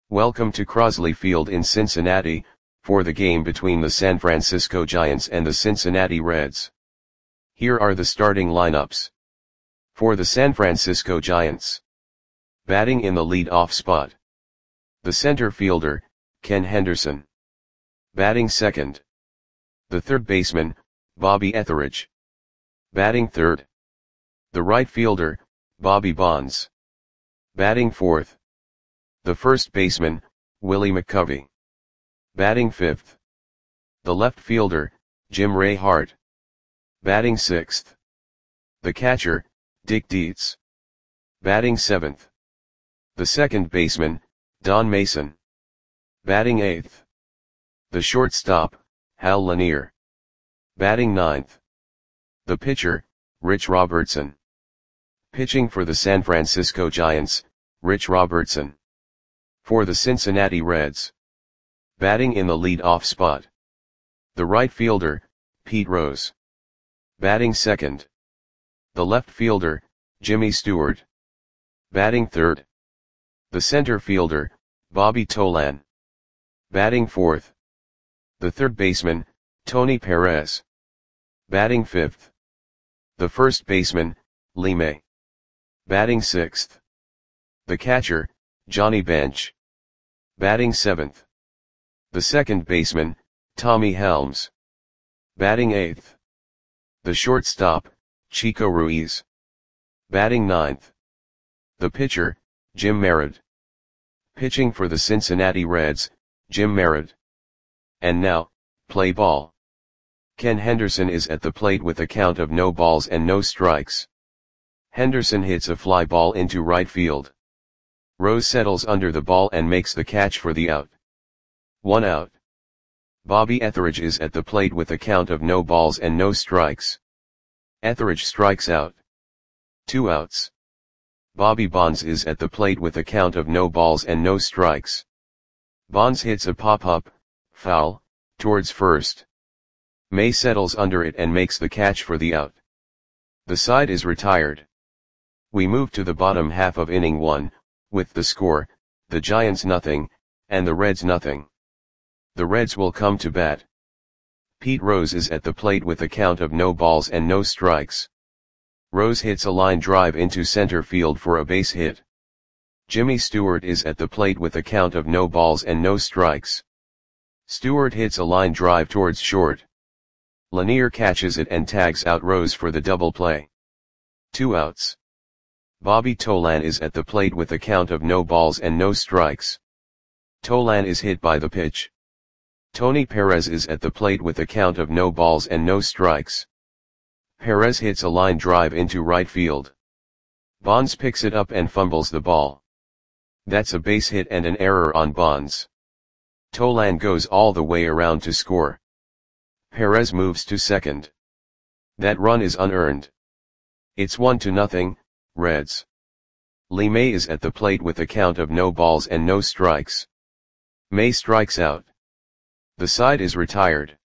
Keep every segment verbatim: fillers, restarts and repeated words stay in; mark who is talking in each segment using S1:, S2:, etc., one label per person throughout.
S1: Welcome to Crosley Field in Cincinnati, for the game between the San Francisco Giants and the Cincinnati Reds. Here are the starting lineups. For the San Francisco Giants. Batting in the lead-off spot. The center fielder, Ken Henderson. Batting second. The third baseman, Bobby Etheridge. Batting third. The right fielder, Bobby Bonds. Batting fourth. The first baseman, Willie McCovey. Batting fifth. The left fielder, Jim Ray Hart. Batting sixth. The catcher, Dick Dietz. Batting seventh. The second baseman, Don Mason. Batting eighth. The shortstop, Hal Lanier. Batting ninth. The pitcher, Rich Robertson. Pitching for the San Francisco Giants, Rich Robertson. For the Cincinnati Reds. Batting in the lead-off spot. The right fielder, Pete Rose. Batting second. The left fielder, Jimmy Stewart. Batting third. The center fielder, Bobby Tolan. Batting fourth. The third baseman, Tony Perez. Batting fifth. The first baseman, Lee May. Batting sixth. The catcher, Johnny Bench. Batting seventh. The second baseman, Tommy Helms. Batting eighth. The shortstop, Chico Ruiz. Batting ninth. The pitcher, Jim Merritt. Pitching for the Cincinnati Reds, Jim Merritt. And now, play ball. Ken Henderson is at the plate with a count of no balls and no strikes. Henderson hits a fly ball into right field. Rose settles under the ball and makes the catch for the out. One out. Bobby Etheridge is at the plate with a count of no balls and no strikes. Etheridge strikes out. Two outs. Bobby Bonds is at the plate with a count of no balls and no strikes. Bonds hits a pop-up, foul, towards first. May settles under it and makes the catch for the out. The side is retired. We move to the bottom half of inning one, with the score, the Giants nothing, and the Reds nothing. The Reds will come to bat. Pete Rose is at the plate with a count of no balls and no strikes. Rose hits a line drive into center field for a base hit. Jimmy Stewart is at the plate with a count of no balls and no strikes. Stewart hits a line drive towards short. Lanier catches it and tags out Rose for the double play. Two outs. Bobby Tolan is at the plate with a count of no balls and no strikes. Tolan is hit by the pitch. Tony Perez is at the plate with a count of no balls and no strikes. Perez hits a line drive into right field. Bonds picks it up and fumbles the ball. That's a base hit and an error on Bonds. Tolan goes all the way around to score. Perez moves to second. That run is unearned. It's one to nothing, Reds. Lee May is at the plate with a count of no balls and no strikes. May strikes out. The side is retired.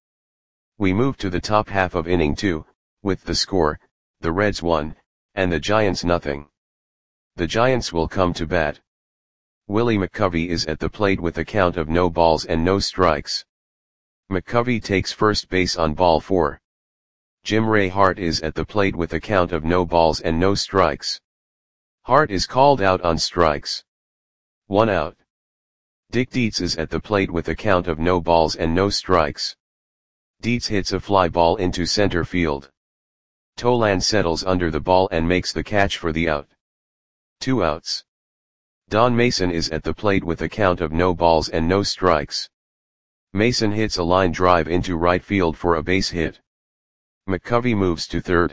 S1: We move to the top half of inning two, with the score, the Reds one, and the Giants nothing. The Giants will come to bat. Willie McCovey is at the plate with a count of no balls and no strikes. McCovey takes first base on ball four. Jim Ray Hart is at the plate with a count of no balls and no strikes. Hart is called out on strikes. One out. Dick Dietz is at the plate with a count of no balls and no strikes. Dietz hits a fly ball into center field. Tolan settles under the ball and makes the catch for the out. Two outs. Don Mason is at the plate with a count of no balls and no strikes. Mason hits a line drive into right field for a base hit. McCovey moves to third.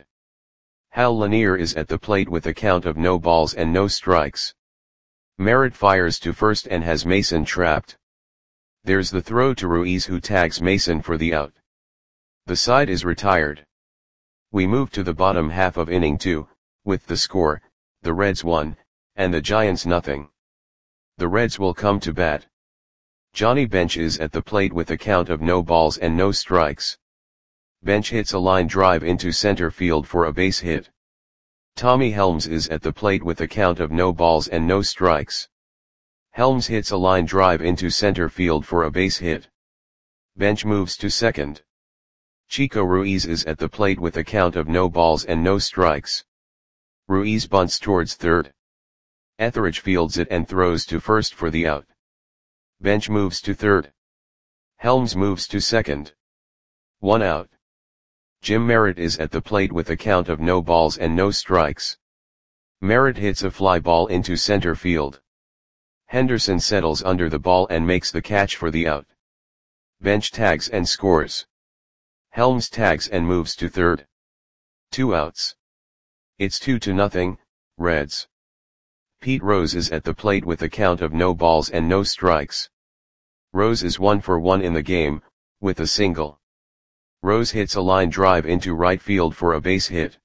S1: Hal Lanier is at the plate with a count of no balls and no strikes. Merritt fires to first and has Mason trapped. There's the throw to Ruiz, who tags Mason for the out. The side is retired. We move to the bottom half of inning two, with the score, the Reds one, and the Giants nothing. The Reds will come to bat. Johnny Bench is at the plate with a count of no balls and no strikes. Bench hits a line drive into center field for a base hit. Tommy Helms is at the plate with a count of no balls and no strikes. Helms hits a line drive into center field for a base hit. Bench moves to second. Chico Ruiz is at the plate with a count of no balls and no strikes. Ruiz bunts towards third. Etheridge fields it and throws to first for the out. Bench moves to third. Helms moves to second. One out. Jim Merritt is at the plate with a count of no balls and no strikes. Merritt hits a fly ball into center field. Henderson settles under the ball and makes the catch for the out. Bench tags and scores. Helms tags and moves to third. Two outs. It's two to nothing, Reds. Pete Rose is at the plate with a count of no balls and no strikes. Rose is one for one in the game, with a single. Rose hits a line drive into right field for a base hit.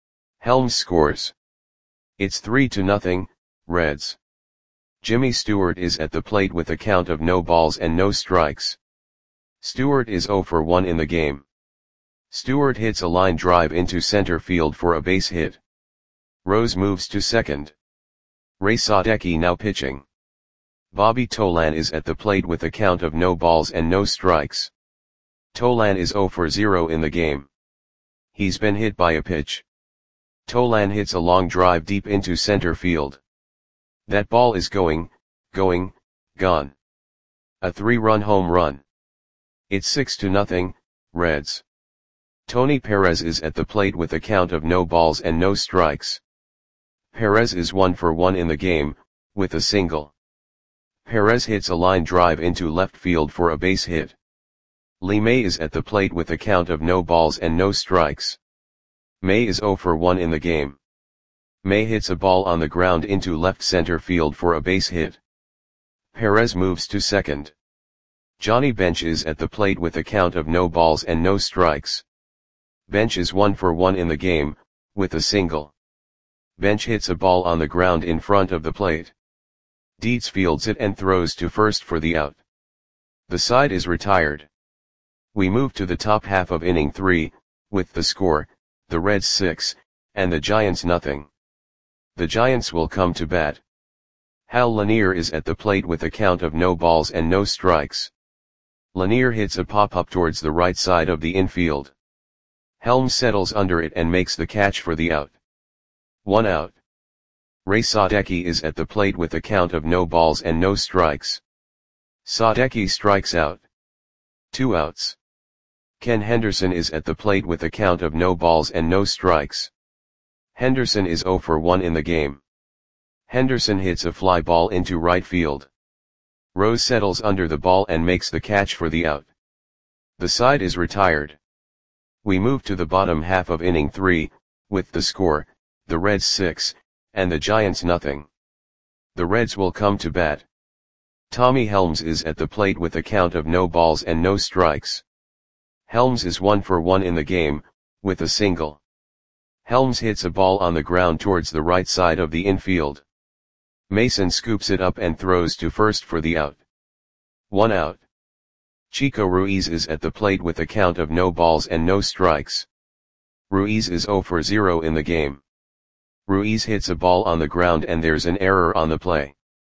S1: Helms scores. It's three to nothing, Reds. Jimmy Stewart is at the plate with a count of no balls and no strikes. Stewart is zero for one in the game. Stewart hits a line drive into center field for a base hit. Rose moves to second. Ray Sadecki now pitching. Bobby Tolan is at the plate with a count of no balls and no strikes. Tolan is zero for zero in the game. He's been hit by a pitch. Tolan hits a long drive deep into center field. That ball is going, going, gone. A three-run home run. It's six to nothing, Reds. Tony Perez is at the plate with a count of no balls and no strikes. Perez is one for one in the game, with a single. Perez hits a line drive into left field for a base hit. Lee May is at the plate with a count of no balls and no strikes. May is zero for one in the game. May hits a ball on the ground into left center field for a base hit. Perez moves to second. Johnny Bench is at the plate with a count of no balls and no strikes. Bench is one for one in the game, with a single. Bench hits a ball on the ground in front of the plate. Dietz fields it and throws to first for the out. The side is retired. We move to the top half of inning three, with the score, the Reds six, and the Giants nothing. The Giants will come to bat. Hal Lanier is at the plate with a count of no balls and no strikes. Lanier hits a pop-up towards the right side of the infield. Helms settles under it and makes the catch for the out. One out. Ray Sadecki is at the plate with a count of no balls and no strikes. Sadecki strikes out. Two outs. Ken Henderson is at the plate with a count of no balls and no strikes. Henderson is zero for one in the game. Henderson hits a fly ball into right field. Rose settles under the ball and makes the catch for the out. The side is retired. We move to the bottom half of inning three, with the score, the Reds six, and the Giants nothing. The Reds will come to bat. Tommy Helms is at the plate with a count of no balls and no strikes. Helms is one for one in the game, with a single. Helms hits a ball on the ground towards the right side of the infield. Mason scoops it up and throws to first for the out. One out. Chico Ruiz is at the plate with a count of no balls and no strikes. Ruiz is zero for zero in the game. Ruiz hits a ball on the ground and there's an error on the play.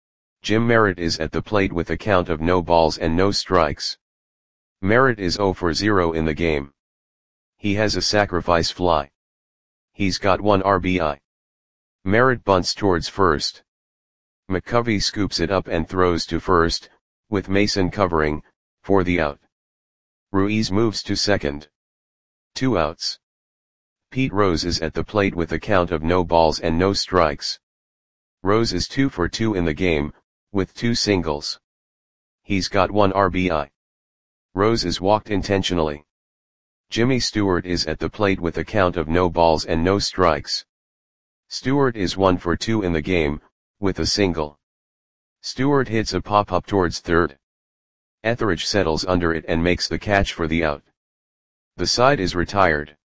S1: Jim Merritt is at the plate with a count of no balls and no strikes. Merritt is zero for zero in the game. He has a sacrifice fly. He's got one R B I. Merritt bunts towards first. McCovey scoops it up and throws to first, with Mason covering, for the out. Ruiz moves to second. Two outs. Pete Rose is at the plate with a count of no balls and no strikes. Rose is two for two in the game, with two singles. He's got one R B I. Rose is walked intentionally. Jimmy Stewart is at the plate with a count of no balls and no strikes. Stewart is one for two in the game, with a single. Stewart hits a pop-up towards third. Etheridge settles under it and makes the catch for the out. The side is retired.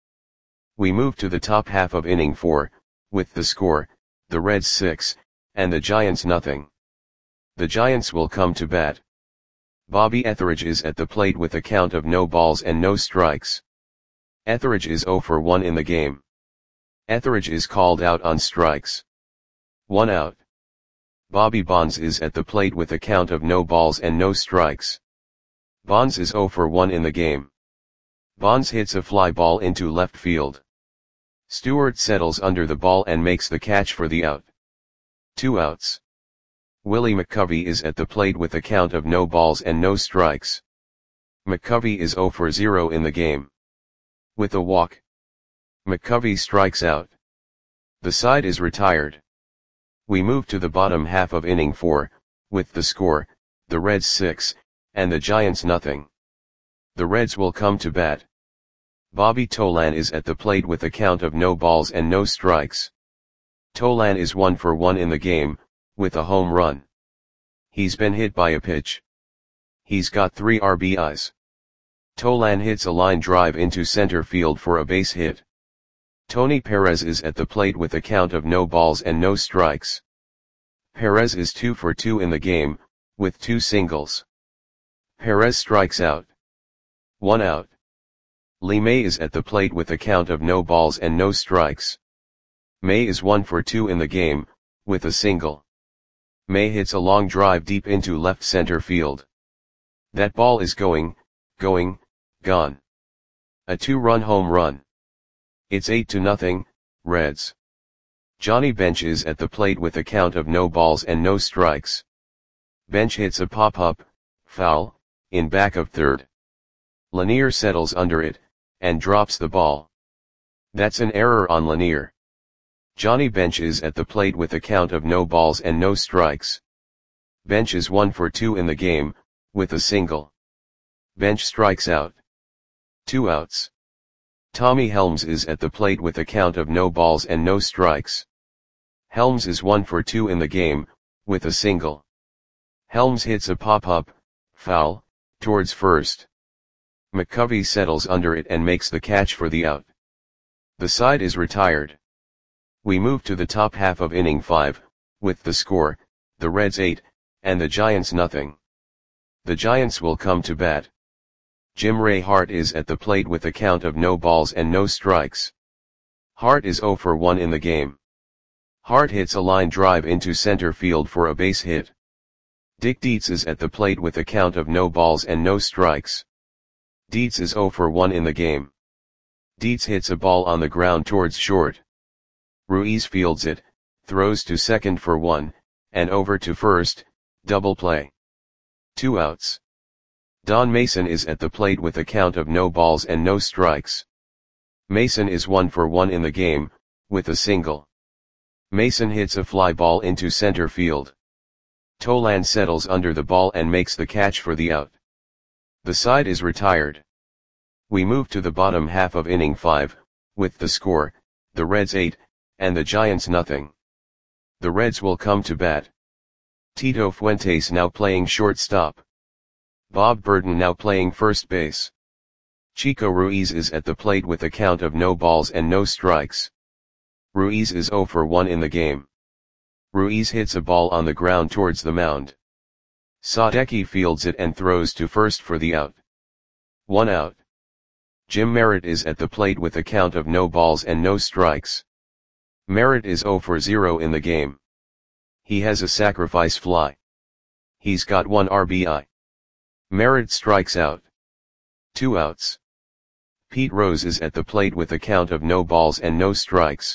S1: We move to the top half of inning four, with the score, the Reds six, and the Giants nothing. The Giants will come to bat. Bobby Etheridge is at the plate with a count of no balls and no strikes. Etheridge is zero for one in the game. Etheridge is called out on strikes. One out. Bobby Bonds is at the plate with a count of no balls and no strikes. Bonds is zero for one in the game. Bonds hits a fly ball into left field. Stewart settles under the ball and makes the catch for the out. Two outs. Willie McCovey is at the plate with a count of no balls and no strikes. McCovey is zero for zero in the game. With a walk, McCovey strikes out. The side is retired. We move to the bottom half of inning four, with the score, the Reds six, and the Giants nothing. The Reds will come to bat. Bobby Tolan is at the plate with a count of no balls and no strikes. Tolan is one for one in the game, with a home run. He's been hit by a pitch. He's got three R B Is. Tolan hits a line drive into center field for a base hit. Tony Perez is at the plate with a count of no balls and no strikes. Perez is two for two in the game, with two singles. Perez strikes out. One out. Lee May is at the plate with a count of no balls and no strikes. May is one for two in the game, with a single. May hits a long drive deep into left center field. That ball is going, going, gone. A two-run home run. It's eight to nothing, Reds. Johnny Bench is at the plate with a count of no balls and no strikes. Bench hits a pop-up, foul, in back of third. Lanier settles under it, and drops the ball. That's an error on Lanier. Johnny Bench is at the plate with a count of no balls and no strikes. Bench is one for two in the game, with a single. Bench strikes out. Two outs. Tommy Helms is at the plate with a count of no balls and no strikes. Helms is one for two in the game, with a single. Helms hits a pop-up, foul, towards first. McCovey settles under it and makes the catch for the out. The side is retired. We move to the top half of inning five, with the score, the Reds eight, and the Giants nothing. The Giants will come to bat. Jim Ray Hart is at the plate with a count of no balls and no strikes. Hart is zero for one in the game. Hart hits a line drive into center field for a base hit. Dick Dietz is at the plate with a count of no balls and no strikes. Dietz is zero for one in the game. Dietz hits a ball on the ground towards short. Ruiz fields it, throws to second for one, and over to first, double play. Two outs. Don Mason is at the plate with a count of no balls and no strikes. Mason is one for one in the game, with a single. Mason hits a fly ball into center field. Tolan settles under the ball and makes the catch for the out. The side is retired. We move to the bottom half of inning five, with the score, the Reds eight, and the Giants nothing. The Reds will come to bat. Tito Fuentes now playing shortstop. Bob Burton now playing first base. Chico Ruiz is at the plate with a count of no balls and no strikes. Ruiz is zero for one in the game. Ruiz hits a ball on the ground towards the mound. Sadecki fields it and throws to first for the out. One out. Jim Merritt is at the plate with a count of no balls and no strikes. Merritt is zero for zero in the game. He has a sacrifice fly. He's got one R B I. Merritt strikes out. Two outs. Pete Rose is at the plate with a count of no balls and no strikes.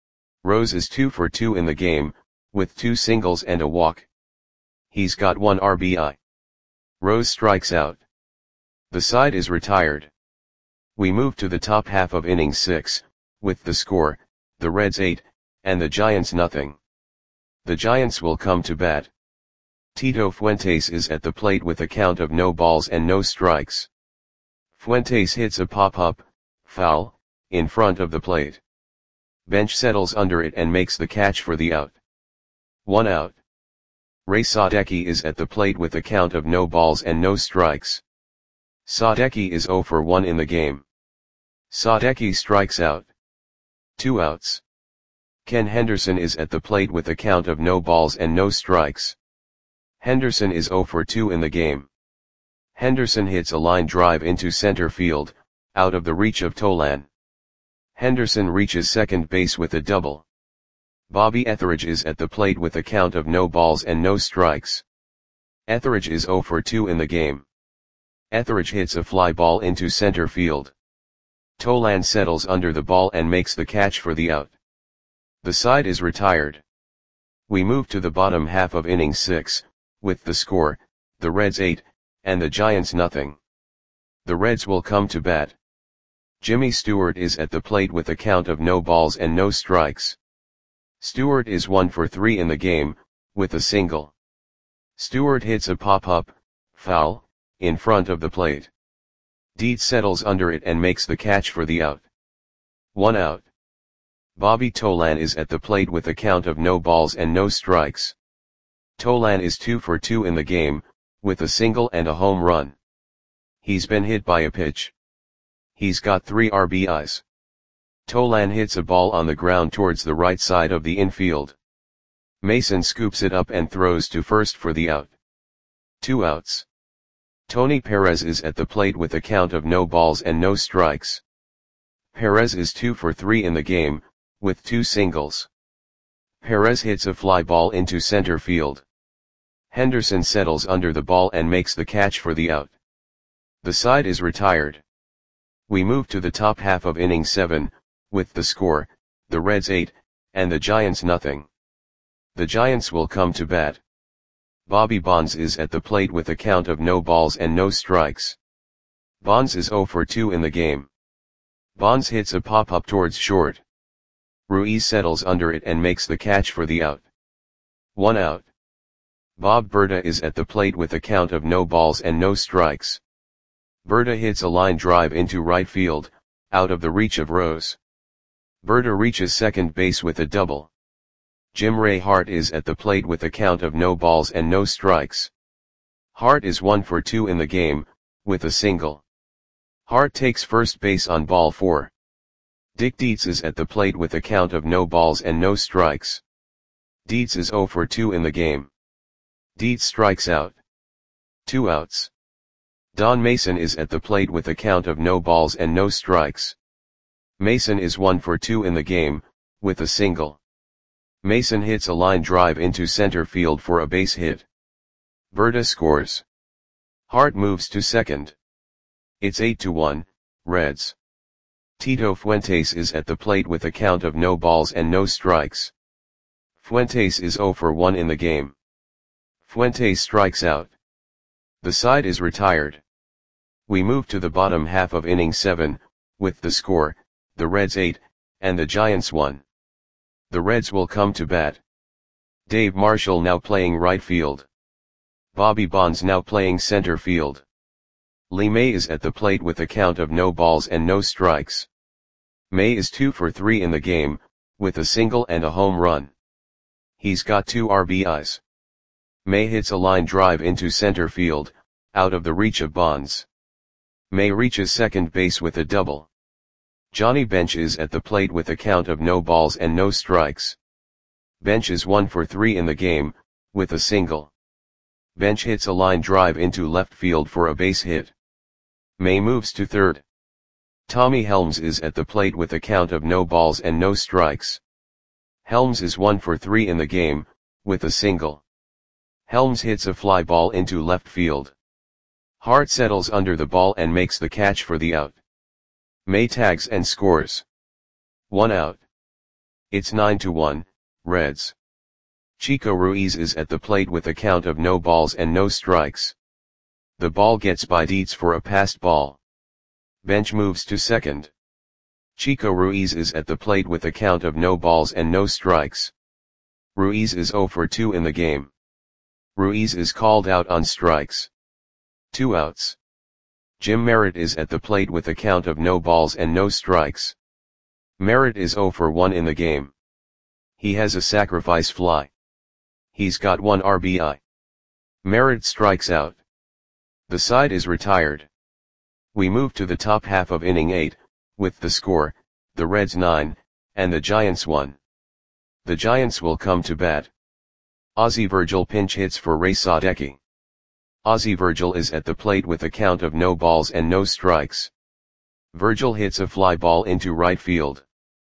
S1: Rose is two for two in the game, with two singles and a walk. He's got one R B I. Rose strikes out. The side is retired. We move to the top half of inning six, with the score, the Reds eight, and the Giants nothing. The Giants will come to bat. Tito Fuentes is at the plate with a count of no balls and no strikes. Fuentes hits a pop-up, foul, in front of the plate. Bench settles under it and makes the catch for the out. One out. Ray Sadecki is at the plate with a count of no balls and no strikes. Sadecki is zero for one in the game. Sadecki strikes out. Two outs. Ken Henderson is at the plate with a count of no balls and no strikes. Henderson is zero for two in the game. Henderson hits a line drive into center field, out of the reach of Tolan. Henderson reaches second base with a double. Bobby Etheridge is at the plate with a count of no balls and no strikes. Etheridge is zero for two in the game. Etheridge hits a fly ball into center field. Tolan settles under the ball and makes the catch for the out. The side is retired. We move to the bottom half of inning six, with the score, the Reds eight, and the Giants nothing. The Reds will come to bat. Jimmy Stewart is at the plate with a count of no balls and no strikes. Stewart is one for three in the game, with a single. Stewart hits a pop-up, foul, in front of the plate. Dietz settles under it and makes the catch for the out. One out. Bobby Tolan is at the plate with a count of no balls and no strikes. Tolan is two for two in the game, with a single and a home run. He's been hit by a pitch. He's got three R B Is. Tolan hits a ball on the ground towards the right side of the infield. Mason scoops it up and throws to first for the out. Two outs. Tony Perez is at the plate with a count of no balls and no strikes. Perez is two for three in the game, with two singles. Perez hits a fly ball into center field. Henderson settles under the ball and makes the catch for the out. The side is retired. We move to the top half of inning seven, with the score, the Reds eight, and the Giants nothing. The Giants will come to bat. Bobby Bonds is at the plate with a count of no balls and no strikes. Bonds is zero for two in the game. Bonds hits a pop-up towards short. Ruiz settles under it and makes the catch for the out. One out. Bob Berta is at the plate with a count of no balls and no strikes. Berta hits a line drive into right field, out of the reach of Rose. Berta reaches second base with a double. Jim Ray Hart is at the plate with a count of no balls and no strikes. Hart is one for two in the game, with a single. Hart takes first base on ball four. Dick Dietz is at the plate with a count of no balls and no strikes. Dietz is zero for two in the game. Dietz strikes out. Two outs. Don Mason is at the plate with a count of no balls and no strikes. Mason is one for two in the game, with a single. Mason hits a line drive into center field for a base hit. Berta scores. Hart moves to second. It's eight to one, Reds. Tito Fuentes is at the plate with a count of no balls and no strikes. Fuentes is zero for one in the game. Fuentes strikes out. The side is retired. We move to the bottom half of inning seven, with the score, the Reds eight, and the Giants one. The Reds will come to bat. Dave Marshall now playing right field. Bobby Bonds now playing center field. Lee May is at the plate with a count of no balls and no strikes. May is two for three in the game, with a single and a home run. He's got two R B Is. May hits a line drive into center field, out of the reach of Bonds. May reaches second base with a double. Johnny Bench is at the plate with a count of no balls and no strikes. Bench is one for three in the game, with a single. Bench hits a line drive into left field for a base hit. May moves to third. Tommy Helms is at the plate with a count of no balls and no strikes. Helms is one for three in the game, with a single. Helms hits a fly ball into left field. Hart settles under the ball and makes the catch for the out. May tags and scores. One out. It's nine to one, Reds. Chico Ruiz is at the plate with a count of no balls and no strikes. The ball gets by Dietz for a passed ball. Bench moves to second. Chico Ruiz is at the plate with a count of no balls and no strikes. Ruiz is zero for two in the game. Ruiz is called out on strikes. Two outs. Jim Merritt is at the plate with a count of no balls and no strikes. Merritt is zero for one in the game. He has a sacrifice fly. He's got one R B I. Merritt strikes out. The side is retired. We move to the top half of inning eight, with the score, the Reds nine, and the Giants one. The Giants will come to bat. Ozzie Virgil pinch hits for Ray Sadecki. Ozzie Virgil is at the plate with a count of no balls and no strikes. Virgil hits a fly ball into right field.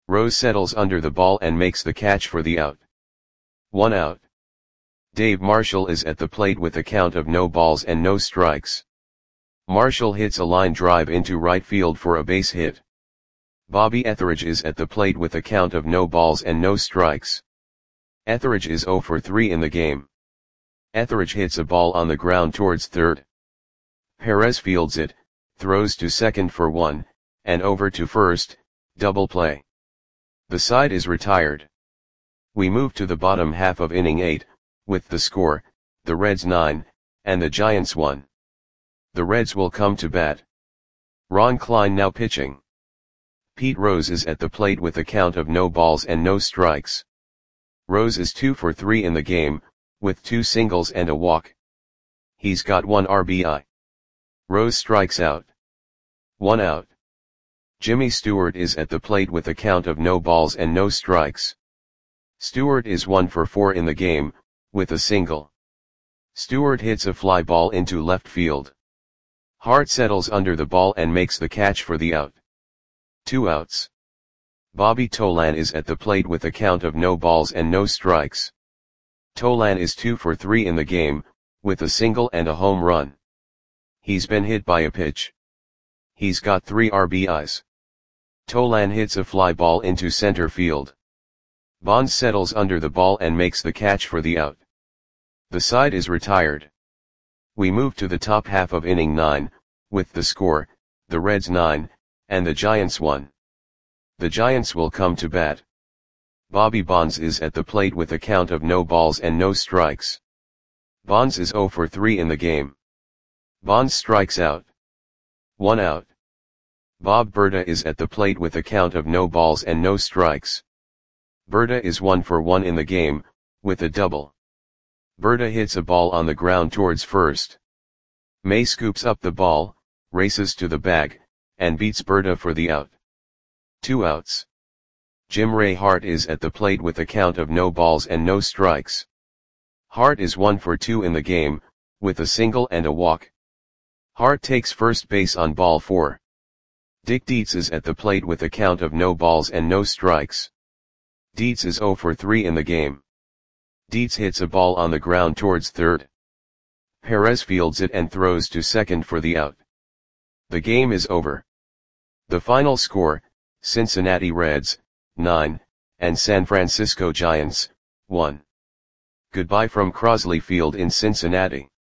S1: Rose settles under the ball and makes the catch for the out. One out. Dave Marshall is at the plate with a count of no balls and no strikes. Marshall hits a line drive into right field for a base hit. Bobby Etheridge is at the plate with a count of no balls and no strikes. Etheridge is zero for three in the game. Etheridge hits a ball on the ground towards third. Perez fields it, throws to second for one, and over to first, double play. The side is retired. We move to the bottom half of inning eight, with the score, the Reds nine, and the Giants one. The Reds will come to bat. Ron Klein now pitching. Pete Rose is at the plate with a count of no balls and no strikes. Rose is two for three in the game, with two singles and a walk. He's got one R B I. Rose strikes out. One out. Jimmy Stewart is at the plate with a count of no balls and no strikes. Stewart is one for four in the game, with a single. Stewart hits a fly ball into left field. Hart settles under the ball and makes the catch for the out. Two outs. Bobby Tolan is at the plate with a count of no balls and no strikes. Tolan is two for three in the game, with a single and a home run. He's been hit by a pitch. He's got three R B Is. Tolan hits a fly ball into center field. Bonds settles under the ball and makes the catch for the out. The side is retired. We move to the top half of inning nine, with the score, the Reds nine, and the Giants one. The Giants will come to bat. Bobby Bonds is at the plate with a count of no balls and no strikes. Bonds is zero for three in the game. Bonds strikes out. One out. Bob Berta is at the plate with a count of no balls and no strikes. Berta is one for one in the game, with a double. Berta hits a ball on the ground towards first. May scoops up the ball, races to the bag, and beats Berta for the out. Two outs. Jim Ray Hart is at the plate with a count of no balls and no strikes. Hart is one for two in the game, with a single and a walk. Hart takes first base on ball four. Dick Dietz is at the plate with a count of no balls and no strikes. Dietz is zero for three in the game. Dietz hits a ball on the ground towards third. Perez fields it and throws to second for the out. The game is over. The final score, Cincinnati Reds, nine, and San Francisco Giants, one. Goodbye from Crosley Field in Cincinnati.